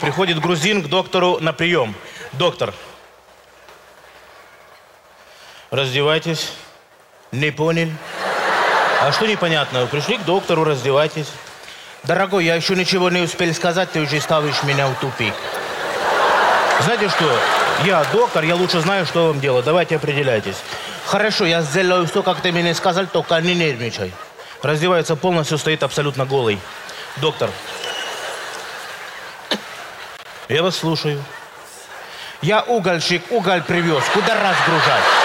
Приходит грузин к доктору на прием. Доктор. Раздевайтесь. Не понял? А что непонятно? Пришли к доктору, раздевайтесь. Дорогой, я еще ничего не успел сказать, ты уже ставишь меня в тупик. Знаете что? Я доктор, я лучше знаю, что вам делать. Давайте определяйтесь. Хорошо, я сделаю все, как ты мне сказал, только не нервничай. Раздевается полностью, стоит абсолютно голый. Доктор. Я вас слушаю. Я угольщик, уголь привез. Куда разгружать?